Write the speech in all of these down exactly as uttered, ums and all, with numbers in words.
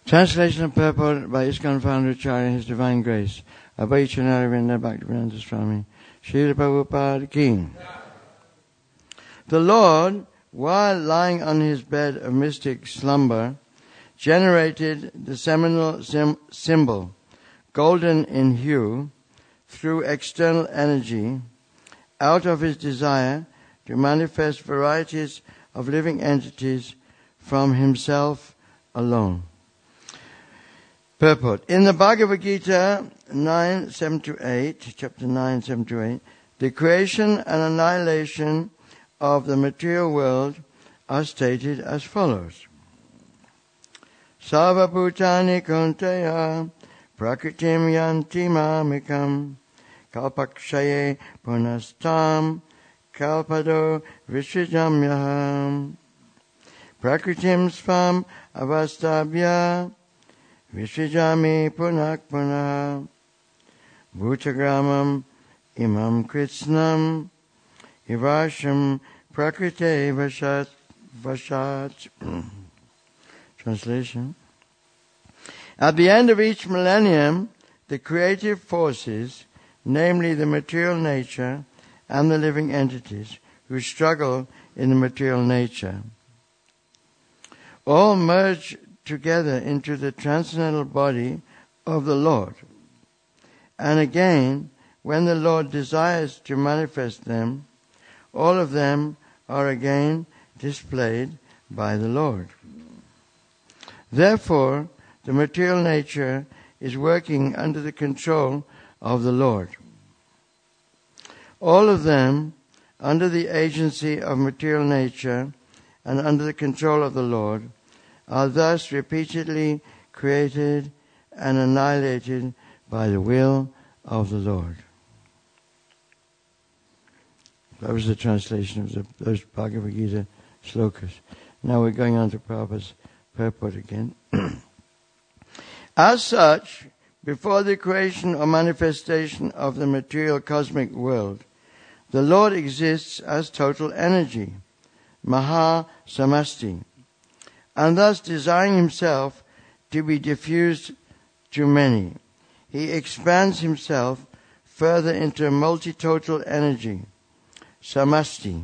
Translation and purport by ISKCON founder Acharya His Divine Grace. Abhay Chanaravinda Bhaktivedanta Swami. Srila Prabhupada Ki. The Lord, while lying on his bed of mystic slumber, generated the seminal sim- symbol, golden in hue, through external energy, out of his desire to manifest varieties of living entities from himself alone. Purport. In the Bhagavad Gita nine seven to eight, chapter nine seven to eight, the creation and annihilation of the material world are stated as follows. Sarva bhutani kaunteya prakritim yanti mamikam kalpakshaye punastam kalpado visrijamyaham prakritim svam avastabhya Vishijami punak punah Bhutagramam imam kritsnam Ivasham prakrite vashat vashat. Translation. At the end of each millennium, the creative forces, namely the material nature and the living entities who struggle in the material nature, all merge together into the transcendental body of the Lord. And again, when the Lord desires to manifest them, all of them are again displayed by the Lord. Therefore, the material nature is working under the control of the Lord. All of them, under the agency of material nature and under the control of the Lord, are thus repeatedly created and annihilated by the will of the Lord. That was the translation of the, those Bhagavad Gita slokas. Now we're going on to Prabhupada's purport again. As such, before the creation or manifestation of the material cosmic world, the Lord exists as total energy, Maha Samasti, and thus desiring himself to be diffused to many. He expands himself further into multi-total energy, Samasti.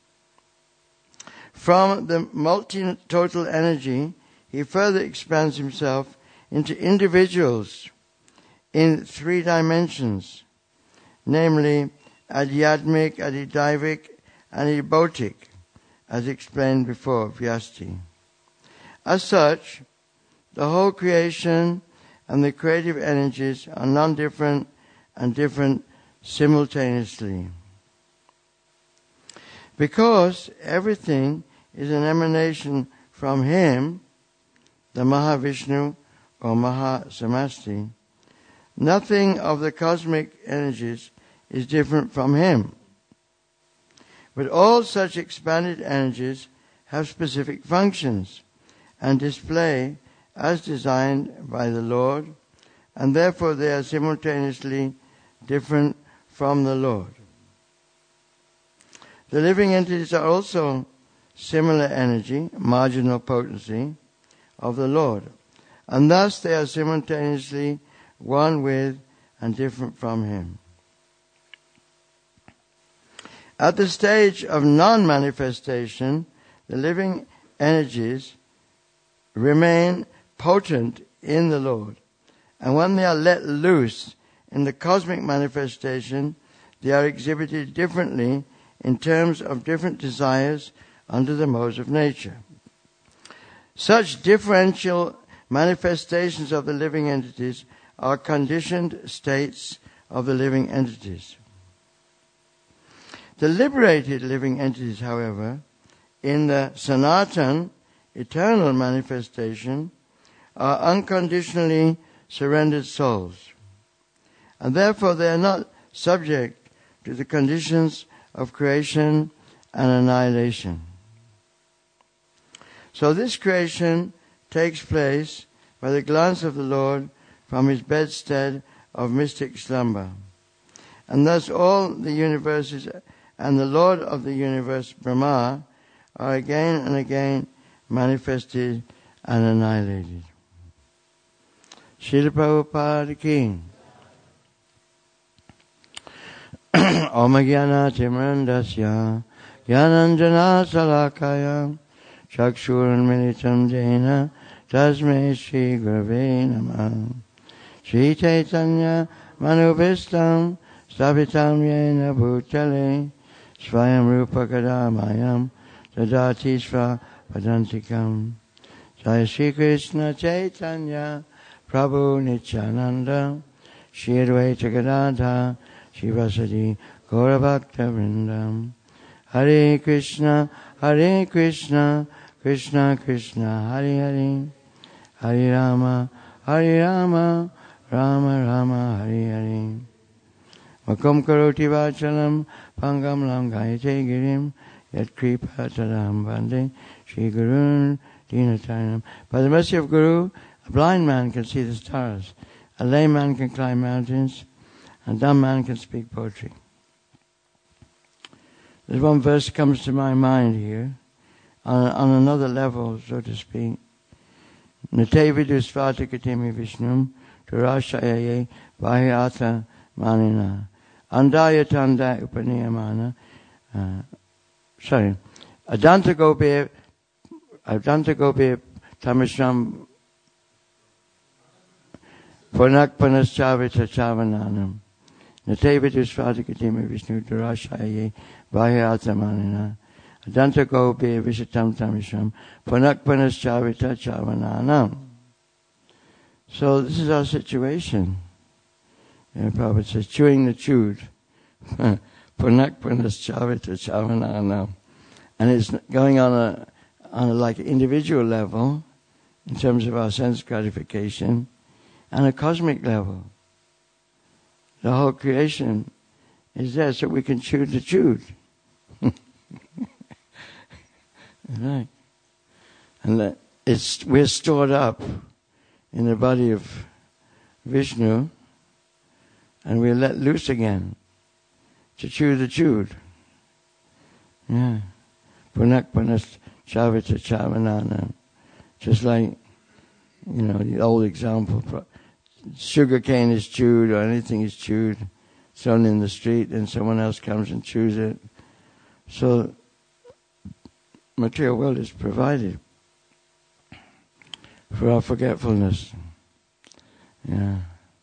From the multi-total energy, he further expands himself into individuals in three dimensions, namely Adhyatmic, Adhidaivic, and Adhibautic, as explained before, Vyasti. As such, the whole creation and the creative energies are non-different and different simultaneously. Because everything is an emanation from him, the Mahavishnu or Mahasamasti, nothing of the cosmic energies is different from him. But all such expanded energies have specific functions and display as designed by the Lord, and therefore they are simultaneously different from the Lord. The living entities are also similar energy, marginal potency, of the Lord, and thus they are simultaneously one with and different from him. At the stage of non-manifestation, the living energies remain potent in the Lord, and when they are let loose in the cosmic manifestation, they are exhibited differently in terms of different desires under the modes of nature. Such differential manifestations of the living entities are conditioned states of the living entities. The liberated living entities, however, in the Sanatan, eternal manifestation, are unconditionally surrendered souls, and therefore they are not subject to the conditions of creation and annihilation. So this creation takes place by the glance of the Lord from his bedstead of mystic slumber, and thus all the universes and the Lord of the universe, Brahma, are again and again manifested and annihilated. Srila Prabhupada ki. Om Jnana Timrandasya Jnananjana Salakaya Chakshurunmilitam Jena Tasmai Shri Gurave Namah. Shri Chaitanya Manubhistam Stapitam Yena Bhutale Svayam Rupa Kadamayam Tadati Sva Padantikam. Jai Shri Krishna Chaitanya Prabhu Nityananda Shri Advaita Gadadha Shivasadi Gaurabhakta Vrindam. Hare Krishna, Hare Krishna, Krishna Krishna, Hare Hare, Hare Rama, Hare Rama, Rama Rama, Hare Hare. Makom karoti vachalam, pangam langayate girim, yat kripa tadam bande, Shri Gurun Dinatayanam. By the mercy of Guru, a blind man can see the stars, a lame man can climb mountains, a dumb man can speak poetry. There's one verse comes to my mind here, on, on another level, so to speak. Natevidu svatakatimi vishnum turashayaye vahyata manina andaya tanda upaniyamana. Uh, sorry. Adanta gopi Adanta gopi tamasham pranakpanas chavita chavananam. Natevidu svatakatimi vishnu turashayaye vahyata manina Adanta gopi vishatam tamisham pranakpanas chavita chavananam. So this is our situation. And Prabhupada says, chewing the chewed. Pranakpanas chavita chavananam. And it's going on a on a like individual level in terms of our sense gratification and a cosmic level. The whole creation is there so we can chew the chewed. Right. And that it's we're stored up in the body of Vishnu and we're let loose again to chew the chewed. Yeah. Punakpanas chavita chavanana. Just like, you know, the old example. Sugar cane is chewed or anything is chewed, thrown in the street and someone else comes and chews it. So material world is provided for our forgetfulness. Yeah.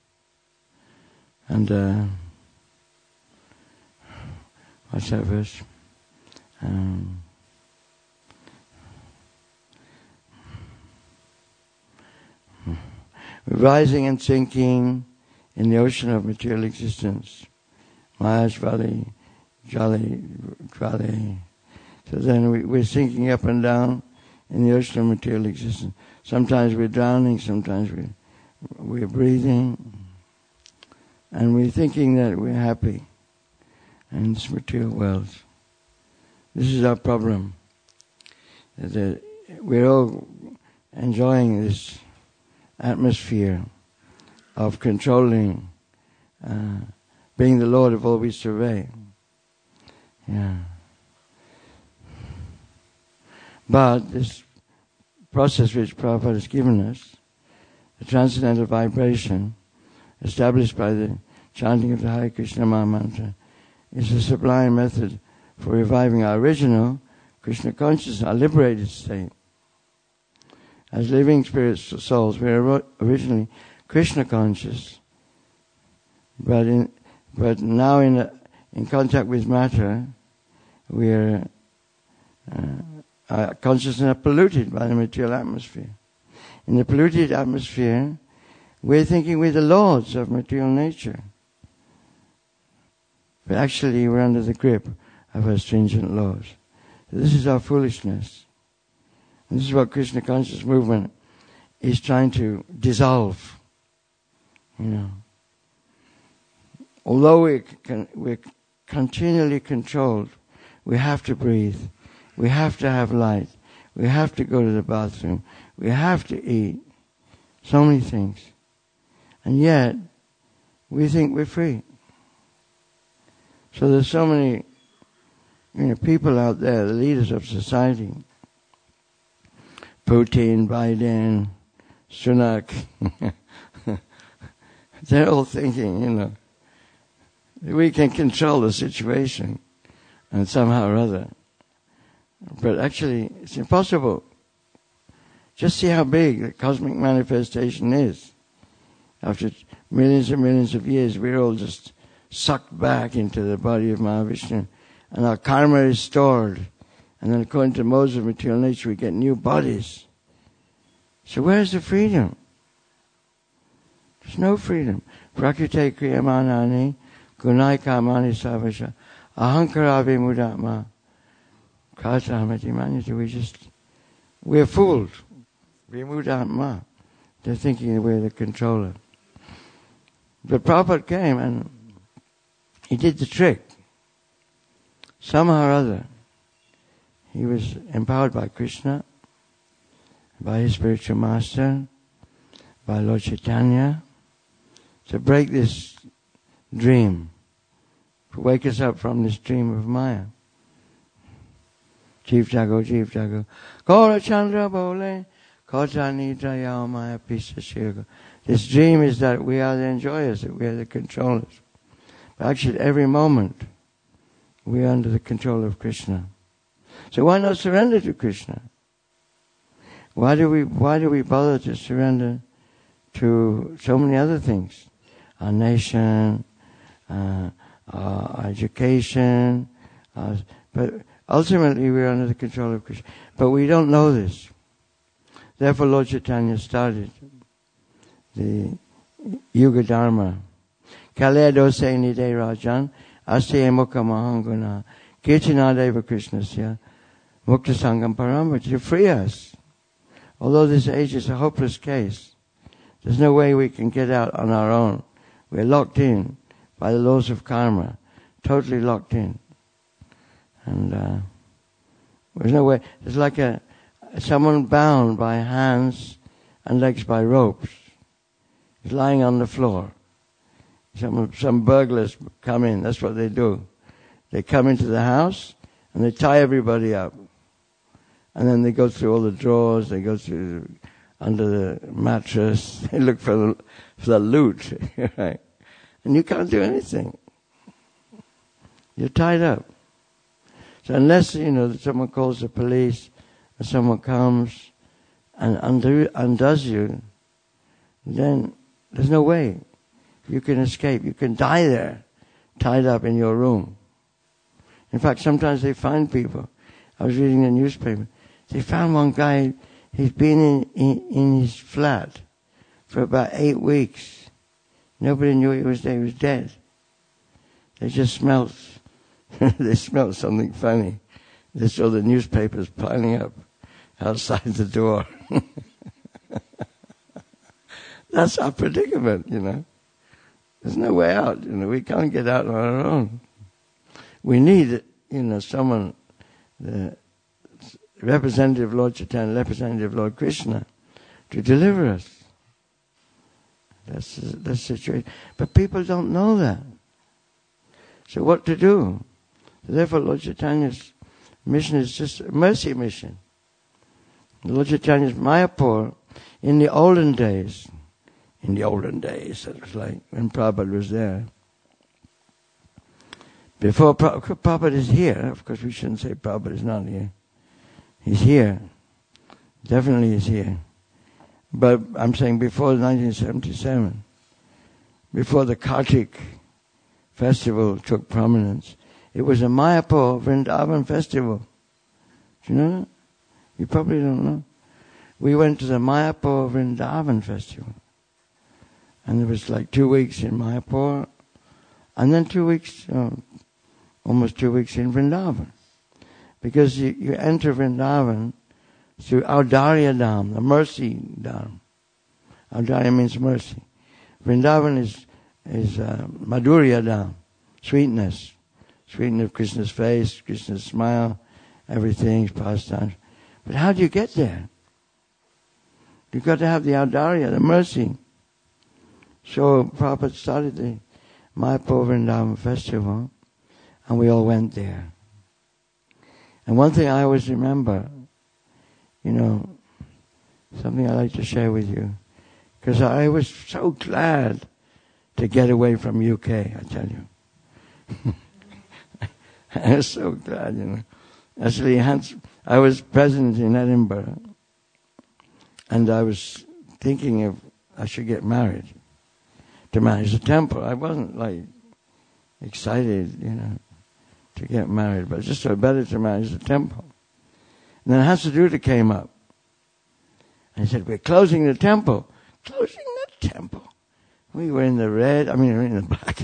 And uh, what's that verse? Um, rising and sinking in the ocean of material existence. Maya's valley, jolly, jolly. So then we, we're sinking up and down in the ocean of material existence. Sometimes we're drowning, sometimes we're, we're breathing, and we're thinking that we're happy in this material world. This is our problem. That we're all enjoying this atmosphere of controlling, uh, being the Lord of all we survey. Yeah. But this process which Prabhupada has given us, the transcendental vibration established by the chanting of the Hare Krishna Maha Mantra, is a sublime method for reviving our original Krishna consciousness, our liberated state. As living spirits, souls, we are originally Krishna conscious, but in but now in in contact with matter, we are uh, our consciousness are polluted by the material atmosphere. In the polluted atmosphere, we're thinking we're the lords of material nature, but actually we're under the grip of our stringent laws. So this is our foolishness. And this is what Krishna conscious movement is trying to dissolve. You know, although we can, we're continually controlled, we have to breathe, we have to have light, we have to go to the bathroom, we have to eat, so many things, and yet we think we're free. So there's so many, you know, people out there, the leaders of society. Putin, Biden, Sunak, They're all thinking, you know, we can control the situation and somehow or other. But actually, it's impossible. Just see how big the cosmic manifestation is. After millions and millions of years, we're all just sucked back into the body of Mahavishnu. And our karma is stored. And then according to modes of material nature, we get new bodies. So where's the freedom? There's no freedom. Prakrite kriyamanani gunai kamani savasha ahankara vimudatma kasahamati manita. We just, we're fooled. Vimudatma. They're thinking we're the controller. But Prabhupada came and he did the trick. Somehow or other, he was empowered by Krishna, by his spiritual master, by Lord Chaitanya, to break this dream, to wake us up from this dream of Maya. Jeev Jago, Jeev Jago, Gaura Chandra Bole, Kota Nidra Yao Maya Pisa Shirga. This dream is that we are the enjoyers, that we are the controllers. But actually, at every moment, we are under the control of Krishna. So why not surrender to Krishna? Why do we why do we bother to surrender to so many other things? Our nation, uh, our education, uh, but ultimately we are under the control of Krishna. But we don't know this. Therefore Lord Chaitanya started the Yuga Dharma. Kalaya dose nide rajan asya mukha mahanguna kirtanadeva krishnasya mukta sangam paramva, to free us. Although this age is a hopeless case, there's no way we can get out on our own. We're locked in by the laws of karma, totally locked in. And uh, there's no way. It's like a someone bound by hands and legs by ropes. He's lying on the floor. Some some burglars come in. That's what they do. They come into the house and they tie everybody up. And then they go through all the drawers. They go through under the mattress. They look for the, for the loot. Right? And you can't do anything. You're tied up. So unless, you know, someone calls the police or someone comes and undo, undoes you, then there's no way you can escape. You can die there, tied up in your room. In fact, sometimes they find people. I was reading the newspaper. They found one guy, he's been in, in, in his flat for about eight weeks. Nobody knew he was there. He was dead. They just smelled, they smelled something funny. They saw the newspapers piling up outside the door. That's our predicament, you know. There's no way out, you know. We can't get out on our own. We need, you know, someone, the representative of Lord Chaitanya, representative of Lord Krishna, to deliver us. That's the, the situation. But people don't know that. So what to do? Therefore, Lord Chaitanya's mission is just a mercy mission. Lord Chaitanya's Mayapur, in the olden days, in the olden days, it was like when Prabhupada was there. Before Prabhupada is here, of course we shouldn't say Prabhupada is not here. He's here. Definitely is here. But I'm saying before nineteen seventy-seven, before the Kartik festival took prominence, it was a Mayapur Vrindavan festival. Do you know that? You probably don't know. We went to the Mayapur Vrindavan festival. And there was like two weeks in Mayapur, and then two weeks, uh, almost two weeks in Vrindavan. Because you, you enter Vrindavan through Audarya Dham, the mercy Dham. Audarya means mercy. Vrindavan is is uh, Madhurya Dham, sweetness. Sweetness of Krishna's face, Krishna's smile, everything's pastimes. But how do you get there? You've got to have the Audarya, the mercy. So Prabhupada started the Mayapur Vrindavan festival, and we all went there. And one thing I always remember, you know, something I like to share with you, because I was so glad to get away from U K, I tell you. I was so glad, you know. Actually, Hans, I was president in Edinburgh, and I was thinking of I should get married to manage the temple. I wasn't like excited, you know, to get married, but just so better to manage the temple. And then Hasaduta came up and he said, "We're closing the temple." Closing the temple? We were in the red, I mean, we were in the black.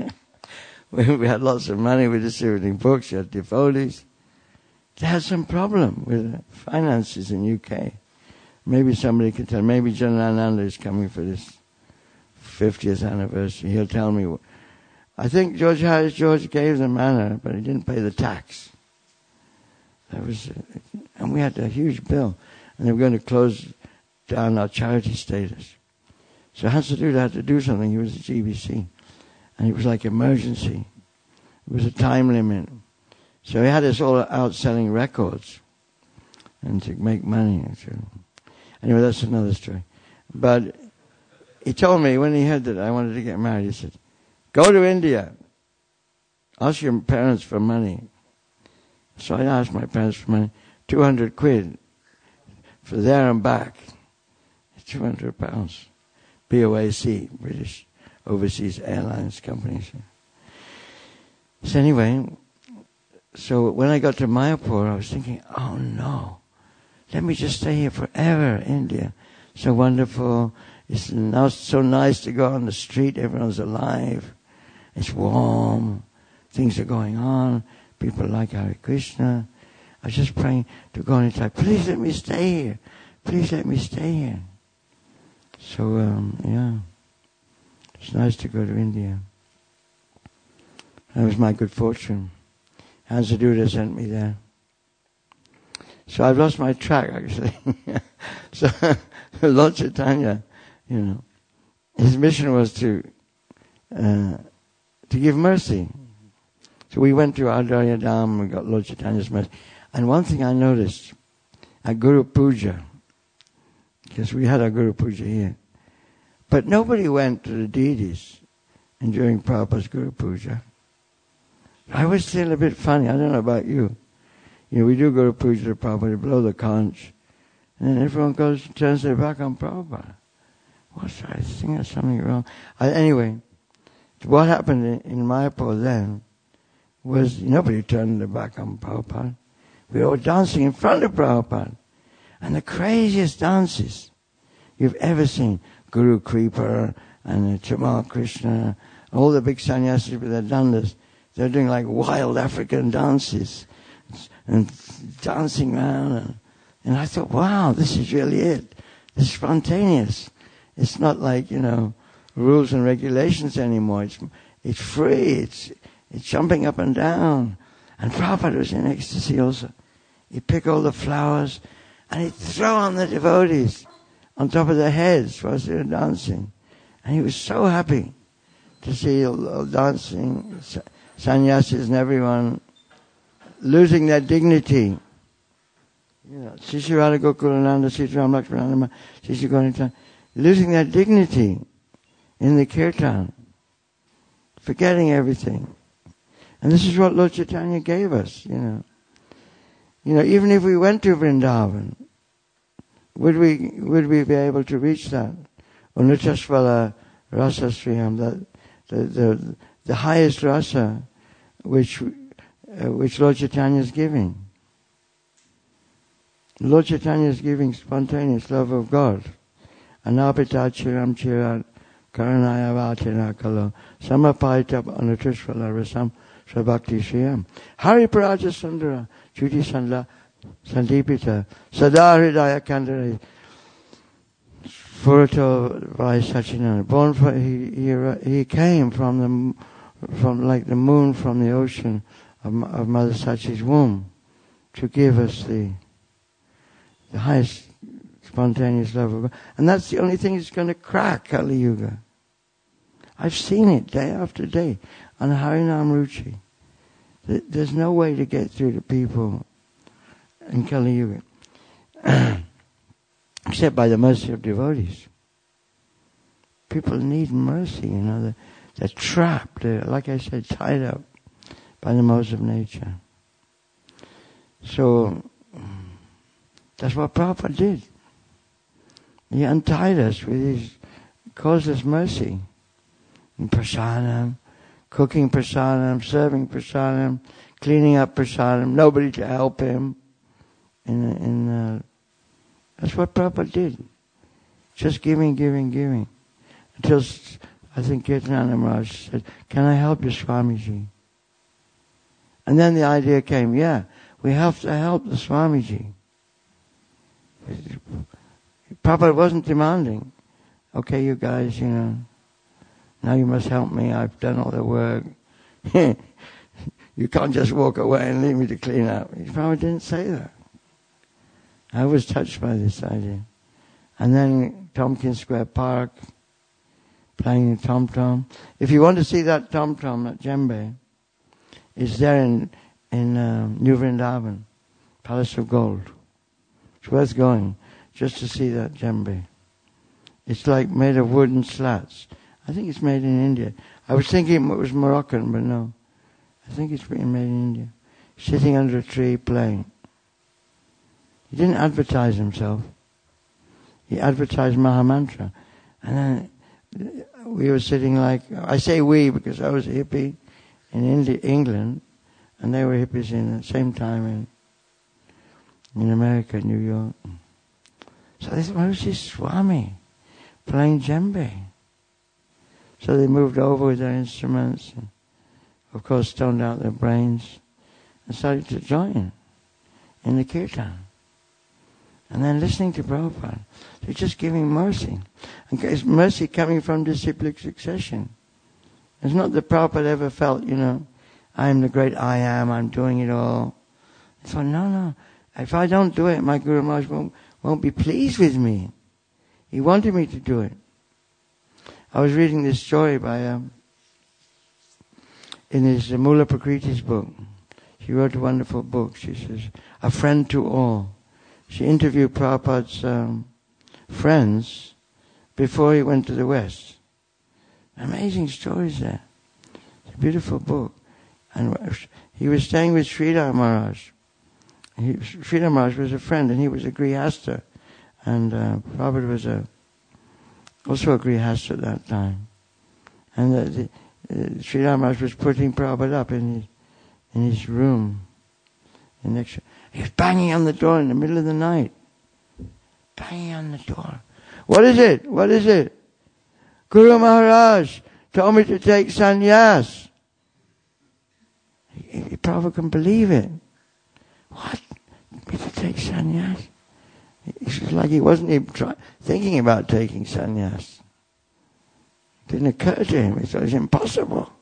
we, we had lots of money, we were distributing books, we had devotees. They had some problem with finances in U K. Maybe somebody can tell. Maybe Janananda is coming for this fiftieth anniversary. He'll tell me. I think George Harris George gave the manor, but he didn't pay the tax. That was, and we had a huge bill, and they were going to close down our charity status. So Hasaduta had to do something. He was a G B C, and it was like emergency. It was a time limit. So he had us all out selling records and to make money. So, anyway, that's another story. But he told me when he heard that I wanted to get married, he said, "Go to India. Ask your parents for money." So I asked my parents for money, two hundred quid for there and back. two hundred pounds. B O A C, British Overseas Airlines Company. So anyway, so when I got to Mayapur, I was thinking, oh no, let me just stay here forever, India. So wonderful. It's now so nice to go on the street. Everyone's alive. It's warm. Things are going on. People like Hare Krishna. I was just praying to God and like, please let me stay here. Please let me stay here. So, um, yeah. It's nice to go to India. That was my good fortune. Hasaduta sent me there. So I've lost my track, actually. So, Lord Chaitanya, you know, his mission was to uh, to give mercy. So we went to Adarya Dham, we got Lord Chaitanya's mercy. And one thing I noticed, at Guru Puja, because we had our Guru Puja here, but nobody went to the deities and during Prabhupada's Guru Puja. I was still a bit funny. I don't know about you. You know, we do Guru Puja to Prabhupada, blow the conch, and then everyone goes and turns their back on Prabhupada. What's I think there's something wrong. I, anyway, what happened in, in Mayapur then was nobody turned their back on Prabhupada. We were all dancing in front of Prabhupada. And the craziest dances you've ever seen. Guru Kripa and Chamal Krishna, all the big sannyasis with their dandas, they're doing like wild African dances and dancing around. And, and I thought, wow, this is really it. It's spontaneous. It's not like, you know, rules and regulations anymore. It's it's free. It's it's jumping up and down. And Prabhupada was in ecstasy also. He'd pick all the flowers and he'd throw on the devotees on top of their heads whilst they were dancing. And he was so happy to see all, all dancing sannyasis and everyone losing their dignity. You know, Sri Radha Gokulananda, Sri Ram Lakshmananda, Sri Gauranga, losing their dignity in the kirtan, forgetting everything. And this is what Lord Chaitanya gave us, you know. You know, even if we went to Vrindavan, would we would we be able to reach that? Unutasvala rasa sriyam, the, the the the highest rasa which uh, which Lord Chaitanya is giving. Lord Chaitanya is giving spontaneous love of God. Anapita chiram chirat karanaya vatina kalo samapaita anutasvala rasam Bhakti Shriyam. Hari Paraja Sundara, Juti Sandla, Sandipita, Sada Hridaya Kandara, Furato Vai Sachinanda. Born for, he, he, he came from the, from like the moon from the ocean of, of Mother Sachi's womb to give us the, the highest spontaneous love of God. And that's the only thing that's going to crack Kali Yuga. I've seen it day after day on Harinam Ruchi. There's no way to get through to people in Kali Yuga except by the mercy of devotees. people need mercy, you know. They're, they're trapped, they're, like I said, tied up by the modes of nature. So, that's what Prabhupada did. He untied us with his, caused us mercy. In prasadam, cooking prasadam, serving prasadam, cleaning up prasadam, nobody to help him. In, in, uh, that's what Prabhupada did. Just giving, giving, giving. Until, I think Kirtananda Maharaj said, can I help you, Swamiji? And then the idea came, yeah, we have to help the Swamiji. Prabhupada wasn't demanding, okay, you guys, you know, now you must help me, I've done all the work. You can't just walk away and leave me to clean up. Prabhupada didn't say that. I was touched by this idea. And then Tompkins Square Park, playing the tom-tom. If you want to see that tom-tom at Djembe, it's there in, in um, New Vrindavan, Palace of Gold. It's worth going just to see that djembe. It's like made of wooden slats. I think it's made in India. I was thinking it was Moroccan, but no. I think it's been made in India. Sitting under a tree playing. He didn't advertise himself. He advertised Mahamantra. And then we were sitting like, I say we because I was a hippie in India, England, and they were hippies in the same time in in America, New York. So they thought, where's this Swami playing djembe? So they moved over with their instruments and, of course, stoned out their brains and started to join in the kirtan. And then listening to Prabhupada. They're just giving mercy. And it's mercy coming from disciplic succession. It's not that Prabhupada ever felt, you know, I'm the great I am, I'm doing it all. He thought, no, no. If I don't do it, my Guru Maharaj won't, won't be pleased with me. He wanted me to do it. I was reading this story by, um, in his uh, Mula Prakriti's book. She wrote a wonderful book. She says, A Friend to All. She interviewed Prabhupada's um, friends before he went to the West. Amazing stories there. It's a beautiful book. And he was staying with Sridhar Maharaj. He, Sridhar Maharaj was a friend, and he was a Grihastha. And uh, Prabhupada was a, also a Grihastha at that time. And the, the, uh, Sridhar Maharaj was putting Prabhupada up in his, in his room. In next, he was banging on the door in the middle of the night. Banging on the door. What is it? What is it? Guru Maharaj told me to take sannyas. He, he probably couldn't believe it. What? Me to take sannyas? It's like he wasn't even try, thinking about taking sannyas. It didn't occur to him. He thought it was impossible.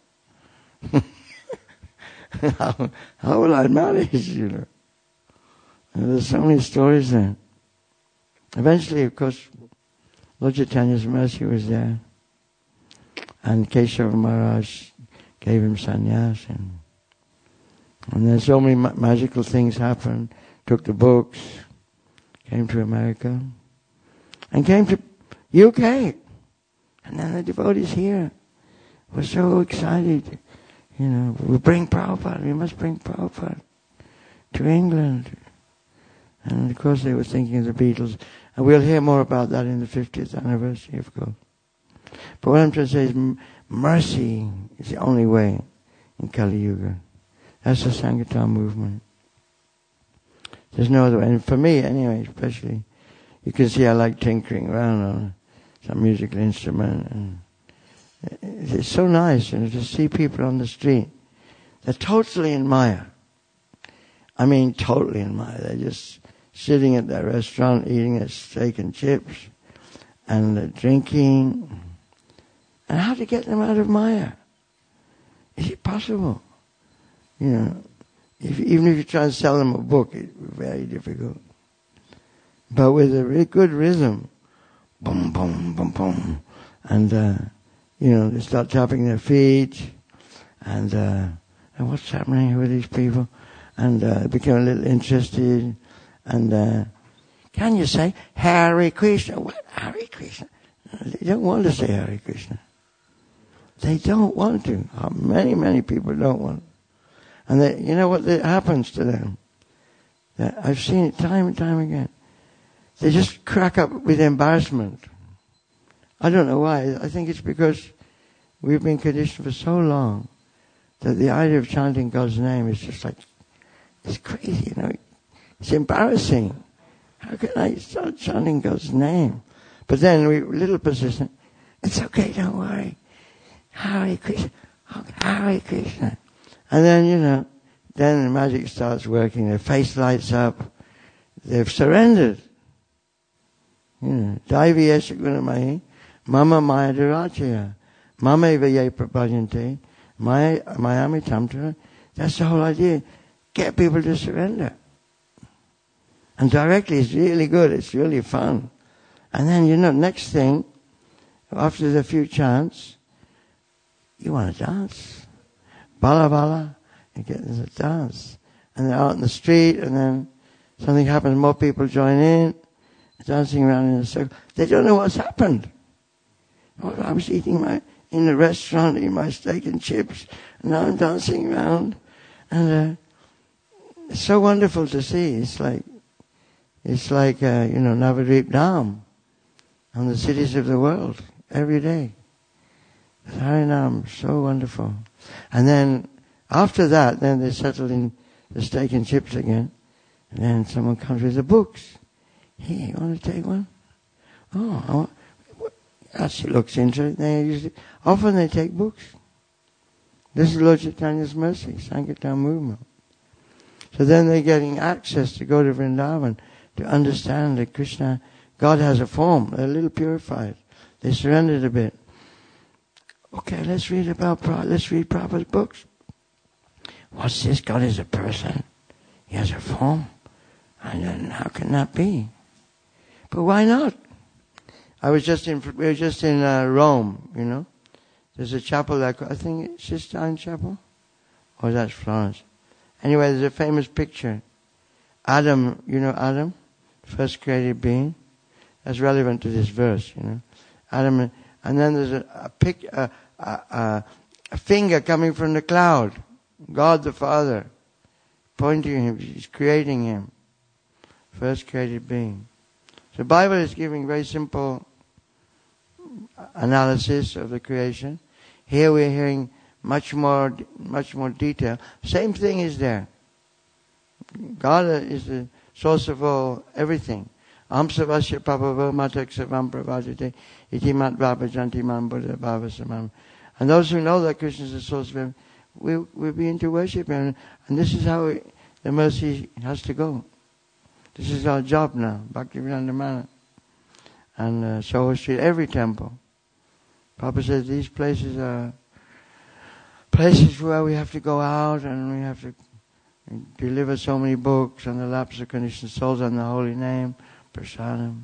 how, how will I manage, you know? And there's so many stories there. Eventually, of course, Lord Chaitanya's mercy was there. And Keshava Maharaj gave him sannyas. And, and then so many ma- magical things happened. Took the books, came to America, and came to U K. And then the devotees here were so excited. You know, we bring Prabhupada, we must bring Prabhupada to England. And of course they were thinking of the Beatles. And we'll hear more about that in the fiftieth anniversary, of course. But what I'm trying to say is m- mercy is the only way in Kali Yuga. That's the Sankirtan movement. There's no other way. And for me, anyway, especially, you can see I like tinkering around on some musical instrument. And it's so nice, you know, to see people on the street. They're totally in Maya. I mean, totally in Maya. They're just sitting at their restaurant, eating their steak and chips, and uh, drinking. And how to get them out of Maya? Is it possible? You know, if, even if you try to sell them a book, it's very difficult. But with a really good rhythm, boom, boom, boom, boom, and uh, you know, they start tapping their feet, and uh, and what's happening with these people? And uh, become a little interested, and uh, can you say Hare Krishna? What Hare Krishna? They don't want to say Hare Krishna. They don't want to. Many, many people don't want. And they, you know what happens to them? That I've seen it time and time again. They just crack up with embarrassment. I don't know why. I think it's because we've been conditioned for so long that the idea of chanting God's name is just like, it's crazy, you know. It's embarrassing. How can I start chanting God's name? But then we were a little persistent. It's okay, don't worry. Hare Krishna. Hare Krishna. And then, you know, then the magic starts working. Their face lights up. They've surrendered. You know, Daivi Esha Gunamahi, Mama Maya Durachaya, Mama Vaye Prabhajante, Mayami Tamtra. That's the whole idea. Get people to surrender. And directly, it's really good. It's really fun. And then, you know, next thing, after the few chants, you want to dance. Bala bala, you get to dance. And they're out in the street, and then something happens, more people join in, dancing around in a circle. They don't know what's happened. I was eating my, in the restaurant, eating my steak and chips, and now I'm dancing around. And uh, it's so wonderful to see. It's like, it's like, uh, you know, Navadvip Dham and the cities of the world every day. Harinam, so wonderful. And then after that, then they settle in the steak and chips again. And then someone comes with the books. Hey, you want to take one? Oh, I want, that looks interesting. They usually, often they take books. This is Lord Chaitanya's mercy, Sankirtan movement. So then they're getting access to go to Vrindavan to understand that Krishna, God has a form. They're a little purified. They surrendered a bit. Okay, let's read about, let's read Prabhupada's books. What's this? God is a person. He has a form. And then how can that be? But why not? I was just in, we were just in uh, Rome, you know. There's a chapel that, I think it's Sistine Chapel? Or that's Florence. Anyway, there's a famous picture. Adam, you know Adam? First created being. That's relevant to this verse, you know. Adam, and then there's a, a, pic, a, a, a, a finger coming from the cloud. God the Father pointing him, he's creating him. First created being. So the Bible is giving very simple analysis of the creation. Here we're hearing much more, much more detail. Same thing is there. God is the source of all, everything. Amsavasya papava mataksavam pravajate iti matvavajanti man buddha bhavasamam. And those who know that Krishna is the source of everything, we will be into worship him. And this is how we, the mercy has to go. This is our job now, Bhaktivedanta Mana. And uh, Soho Street, every temple. Papa says these places are places where we have to go out and we have to deliver so many books on the laps of conditioned souls and the holy name, prasadam.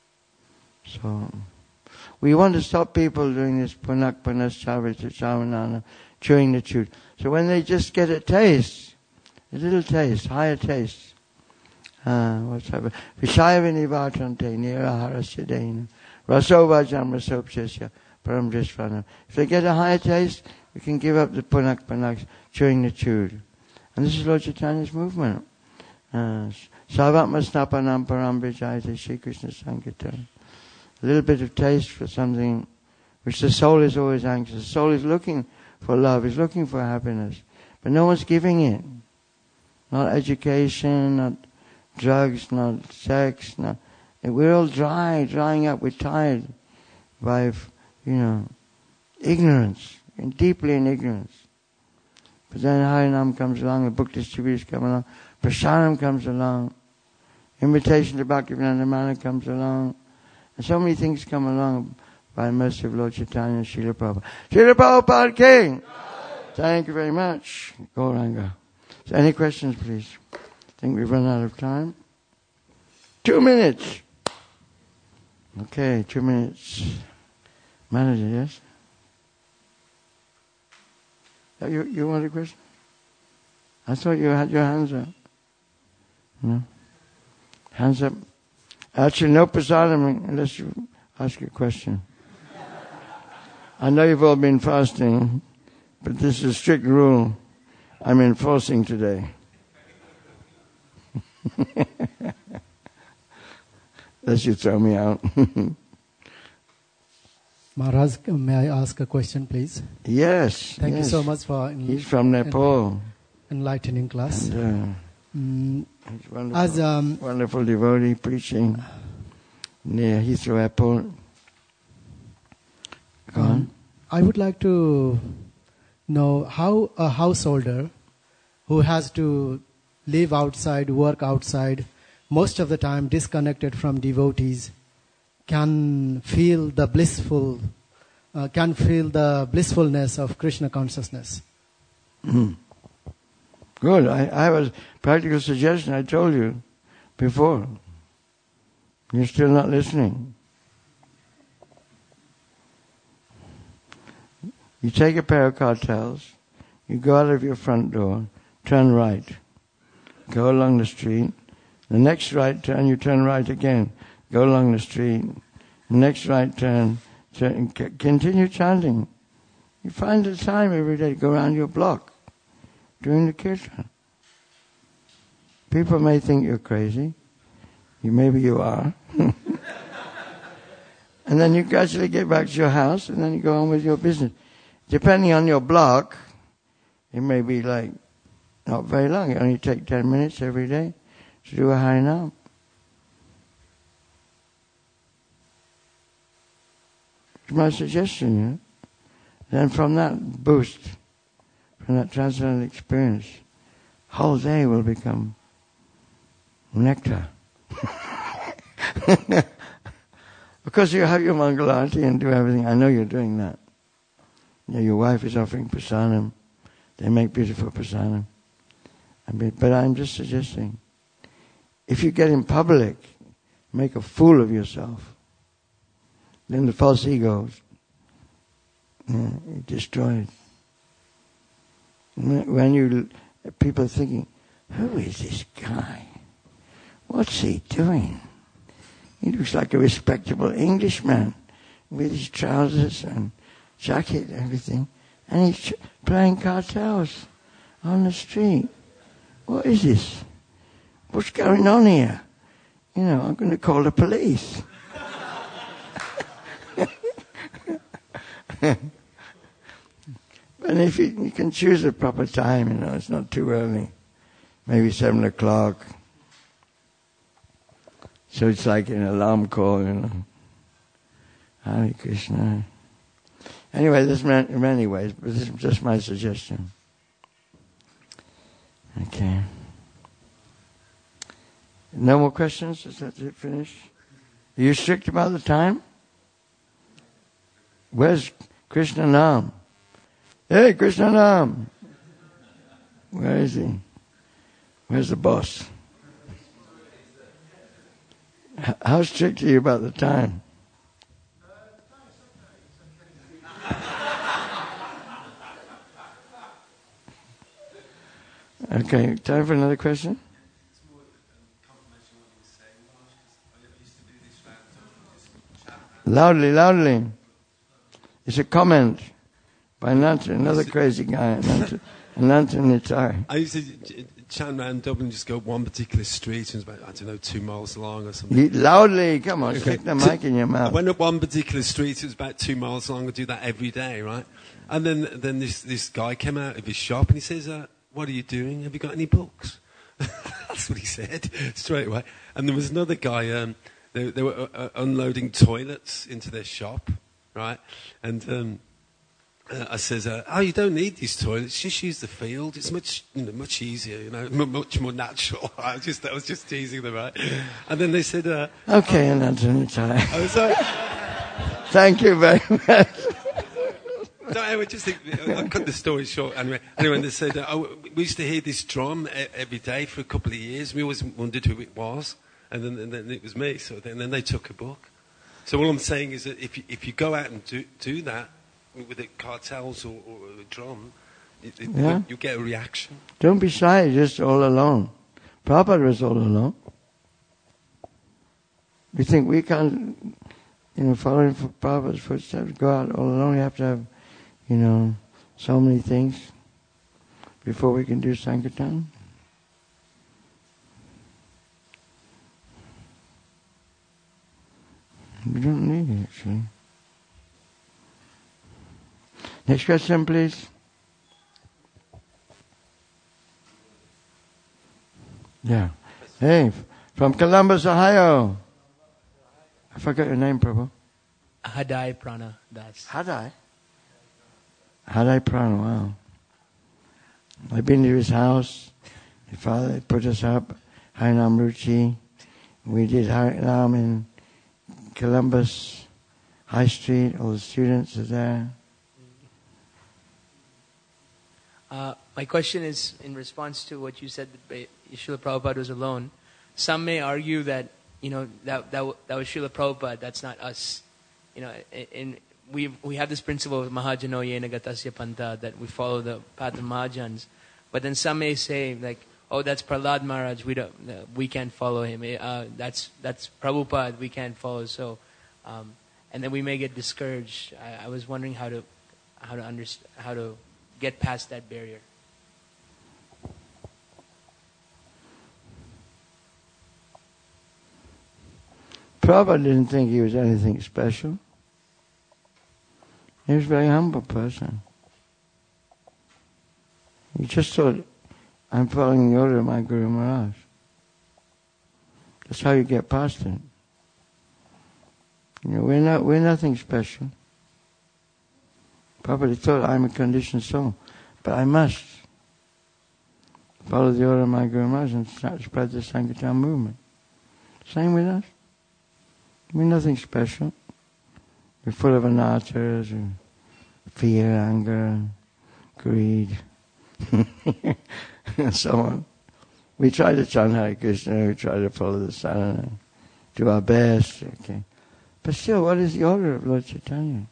So, we want to stop people doing this punak panas chavrita chavanana, chewing the chew. So when they just get a taste, a little taste, higher taste, uh, what's happening? Vishaya vinivatante niraharasya dena rasovajam rasopchesya param drisvanam. If they get a higher taste, we can give up the punak panak, chewing the chewed. And this is Lord Chaitanya's movement. Savatma snapanam param vijayate Shri Krishna Sankirtan. A little bit of taste for something which the soul is always anxious. The soul is looking for love, is looking for happiness. But no one's giving it. Not education, not drugs, not sex, not... We're all dry, drying up. We're tired by, you know, ignorance, and deeply in ignorance. But then Harinam comes along, the book distributors come along, Prasadam comes along, invitation to Bhaktivedanta Mana comes along, and so many things come along by the mercy of Lord Chaitanya and Srila Prabhupada. Srila Prabhupada King! Thank you very much, Gauranga. So any questions, please? I think we've run out of time. Two minutes! Okay, two minutes. Manager, yes? You, you want a question? I thought you had your hands up. No? Hands up. Actually, no prasadam unless you ask a question. I know you've all been fasting, but this is a strict rule I'm enforcing today. Unless you throw me out. Maharaj, may I ask a question, please? Yes. Thank yes. you so much for... En- He's from Nepal. Enlightening class. And, uh, mm, he's wonderful, as um, wonderful devotee preaching near Heathrow Airport. Go on. Um, I would like to know how a householder who has to live outside, work outside, most of the time disconnected from devotees, can feel the blissful, uh, can feel the blissfulness of Krishna consciousness. Mm. Good. I, I have a practical suggestion I told you before. You're still not listening. You take a pair of cartels, you go out of your front door, turn right, go along the street, the next right turn, you turn right again, go along the street, the next right turn, turn c- continue chanting. You find the time every day to go around your block doing the kirtan. People may think you're crazy. You, maybe you are. And then you gradually get back to your house and then you go on with your business. Depending on your block, it may be like not very long. It only take ten minutes every day to do a Harinam. It's my suggestion, you know. Then from that boost, from that transcendental experience, whole day will become nectar. Because you have your Mangalarti and do everything. I know you're doing that. You know, your wife is offering prasadam. They make beautiful prasadam. I mean, but I'm just suggesting, if you get in public, make a fool of yourself, then the false ego is yeah, destroyed. When you, people are thinking, who is this guy? What's he doing? He looks like a respectable Englishman with his trousers and jacket and everything. And he's ch- playing cartels on the street. What is this? What's going on here? You know, I'm going to call the police. And if you, you can choose a proper time, you know, it's not too early. Maybe seven o'clock. So it's like an alarm call, you know. Hare Krishna. Anyway, there's many, many ways, but this is just my suggestion. Okay. No more questions? Is that it finished? Are you strict about the time? Where's Krishna Nam? Hey, Krishna Nam! Where is he? Where's the boss? How strict are you about the time? Okay, time for another question? Loudly, loudly. It's a comment by Nanta, another crazy guy, Nanta, Nanta Nitai. I used to chant around Dublin, just go one particular street, and it was about, I don't know, two miles long or something. You, loudly, come on, Okay. stick the mic in your mouth. I went up one particular street, it was about two miles long, I do that every day, right? And then then this, this guy came out of his shop and he says, uh, what are you doing? Have you got any books? That's what he said, straight away. And there was another guy, um, they, they were uh, unloading toilets into their shop, right? And um, uh, I says, uh, oh, you don't need these toilets, just use the field. It's much, you know, much easier, you know, m- much more natural. I was just, I was just teasing them, right? And then they said, uh, Okay, oh, Nanta Nitai. I was like, thank you very much. no, I would just think, I'll cut the story short. Anyway, anyway, they said, uh, oh, we used to hear this drum every day for a couple of years. We always wondered who it was. And then, and then it was me. So then, then they took a book. So all I'm saying is that if you, if you go out and do, do that with the cartels or, or a drum, it, it, Yeah. you get a reaction. Don't be shy, just all alone. Prabhupada was all alone. You think we can't you know, following for Prabhupada's footsteps, go out all alone. You have to have, you know, so many things before we can do Sankirtan. We don't need it, actually. Next question, please. Yeah. Hey, from Columbus, Ohio. I forgot your name, Prabhu. Hadai Prana Das. Hadai? Hadai Prana, wow. I've been to his house. His father put us up, Harinam Ruchi. We did Harinam in Columbus High Street. All the students are there. Uh, my question is in response to what you said that Srila Prabhupada was alone. Some may argue that, you know, that that, that was Srila Prabhupada, that's not us. You know, and we we have this principle of Mahajano Yena Gatasya Panta, that we follow the path of Mahajans. But then some may say, like, oh, that's Prahlad Maharaj, we don't, uh, we can't follow him. Uh, that's that's Prabhupada, we can't follow. So, um, and then we may get discouraged. I, I was wondering how to how to understand how to get past that barrier. Prabhupada didn't think he was anything special. He was a very humble person. He just thought, I'm following the order of my Guru Maharaj. That's how you get past it. You know, we're not, we're nothing special. Prabhupada thought, I'm a conditioned soul, but I must follow the order of my Guru Maharaj and spread the Sankirtan movement. Same with us. We're nothing special. We're full of anatas, and fear, anger, greed, and so on. We try to chant Hare Krishna, we try to follow the sadhana, do our best, okay. But still, what is the order of Lord Chaitanya?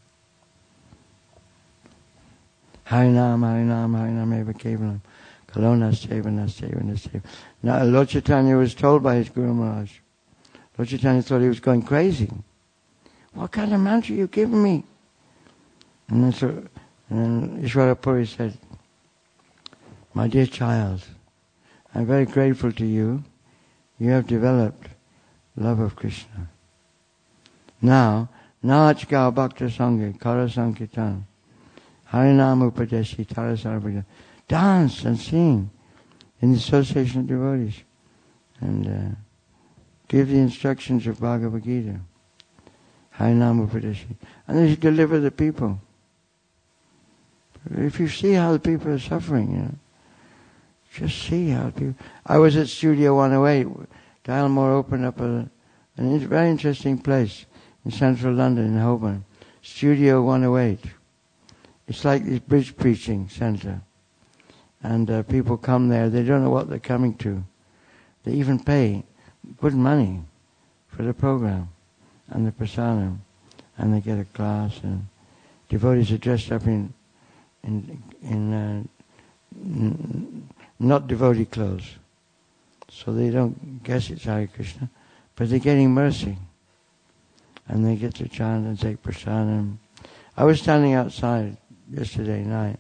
Harinam, Harinam, Harinam eva kevalam, kalona seva, naseva, naseva. Now, Lord Chaitanya was told by his Guru Maharaj. Lord Chaitanya thought he was going crazy. What kind of mantra are you giving me? And then, so, and then Ishwara Puri said, my dear child, I'm very grateful to you. You have developed love of Krishna. Now, Nach Gao Bhakta Sangha, Kara Sankirtan, Harinam Upadeshi, Tara Sarvada. Dance and sing in the association of devotees. And uh, give the instructions of Bhagavad Gita. Harinam Upadeshi. And then you deliver the people. If you see how the people are suffering, you know, just see how people... I was at Studio one oh eight. Dalmore opened up a, a very interesting place in central London, in Holborn. Studio one oh eight. It's like this bridge preaching centre. And uh, people come there, they don't know what they're coming to. They even pay good money for the program and the prasadam. And they get a class, and devotees are dressed up in in in uh, n- not devotee clothes. So they don't guess it's Hare Krishna, but they're getting mercy. And they get to chant and take prasadam. I was standing outside yesterday night.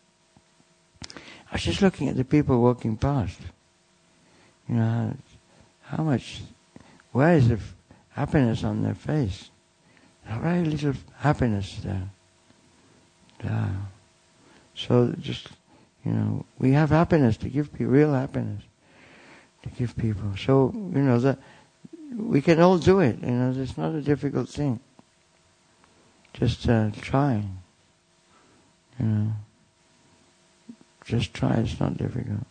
I was just looking at the people walking past. You know, how, how much, where is the f- happiness on their face? Very little happiness there. Yeah. So just, you know, we have happiness to give people, real happiness to give people. So, you know, that we can all do it. You know, it's not a difficult thing. Just uh, try. You know, just try. It's not difficult.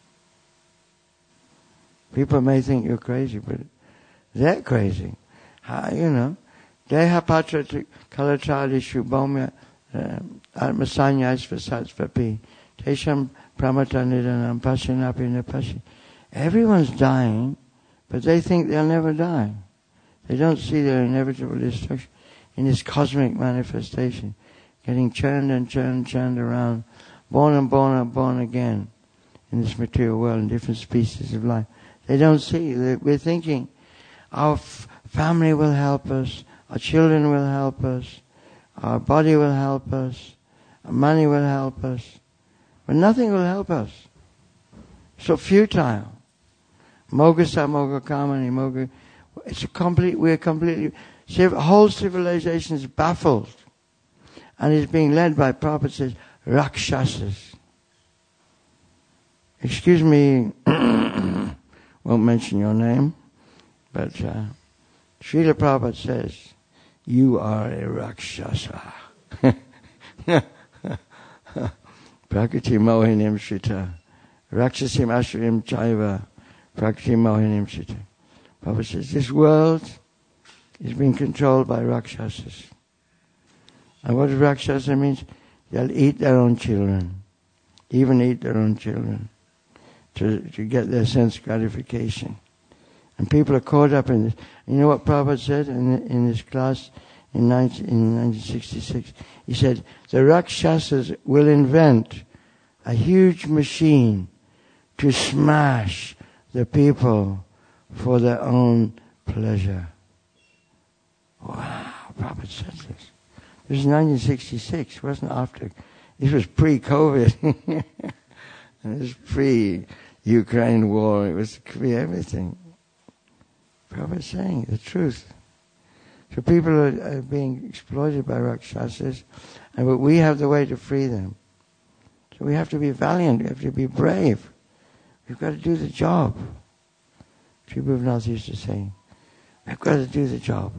People may think you're crazy, but they're crazy. How, you know, deha patra kalachali shubhomya atmasanyas vasatsvapi tesham pramata nidanam pasinapi napashi. Everyone's dying, but they think they'll never die. They don't see their inevitable destruction in this cosmic manifestation, getting churned and churned and churned around, born and born and born again in this material world in different species of life. They don't see. We're thinking our f- family will help us, Our children will help us. Our body will help us. Our money will help us. But nothing will help us. So futile. Moga sa moga kamani moga. It's a complete, we're completely, whole civilization is baffled. And is being led by prophets as Rakshasas. Excuse me, won't mention your name, but uh, Srila Prabhupada says, you are a Rakshasa. Prakriti Mohinim Shita. Rakshasim Ashrim Chaiva. Prakriti Mohinim Shita. Prabhupada says, this world is being controlled by Rakshasas. And what Rakshasa means? They'll eat their own children. Even eat their own children. To, to get their sense gratification. And people are caught up in this. You know what Prabhupada said in, in his class in, nineteen, in nineteen sixty-six? He said, the Rakshasas will invent a huge machine to smash the people for their own pleasure. Wow, Prabhupada said this. This was nineteen sixty-six, it wasn't after. This was pre-COVID. And it was pre-Ukraine war. It was pre-everything. Prabhupada saying the truth. So people are, are being exploited by Rakshasas, and but we have the way to free them. So we have to be valiant. We have to be brave. We've got to do the job. People of North used to say, we've got to do the job.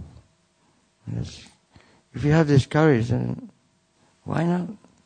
If you have this courage, then why not?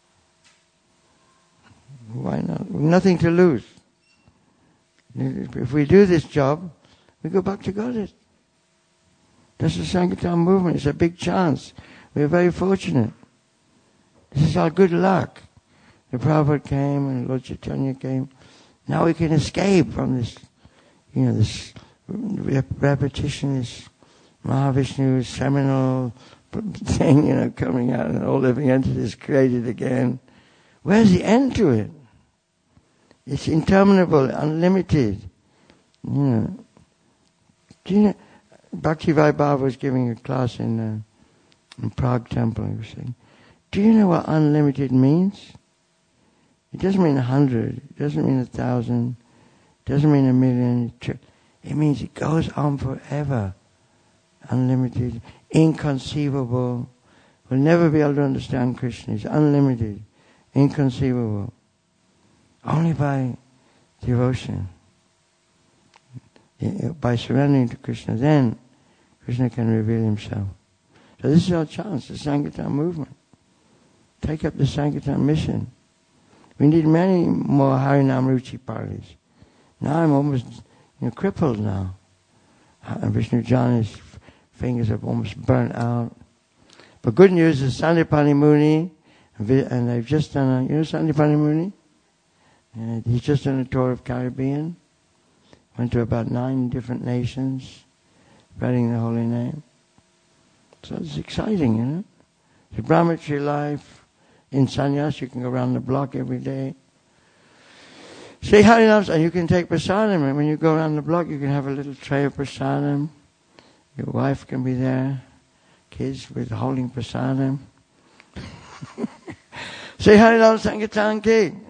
Why not? We've nothing to lose. If we do this job, we go back to Godhead. That's the Sankirtan movement. It's a big chance. We're very fortunate. This is our good luck. The Prabhupada came and Lord Chaitanya came. Now we can escape from this, you know, this rep- repetition, this Mahavishnu seminal thing, you know, coming out and all living entities created again. Where's the end to it? It's interminable, unlimited. You know. Do you know, Bhakti Vaibhava was giving a class in, uh, in Prague Temple. He was saying, do you know what unlimited means? It doesn't mean a hundred. It doesn't mean a thousand. It doesn't mean a million. It means it goes on forever. Unlimited, inconceivable. We'll never be able to understand Krishna. It's unlimited, inconceivable. Only by devotion. By surrendering to Krishna, then Krishna can reveal himself. So this is our chance, the Sankirtan movement. Take up the Sankirtan mission. We need many more Harinam Ruchi parties. Now I'm almost, you know, crippled now. And Vishnu Jana's fingers are almost burnt out. But good news is Sandipani Muni, and they've just done a, you know Sandipani Muni? And he's just done a tour of Caribbean. Went to about nine different nations, spreading the holy name. So it's exciting, you know. The Brahmachari life. In sannyas, you can go around the block every day. Say Harinam, and you can take prasadam. And when you go around the block, you can have a little tray of prasadam. Your wife can be there. Kids with holding prasadam. Say Harinam Sankirtan Ki.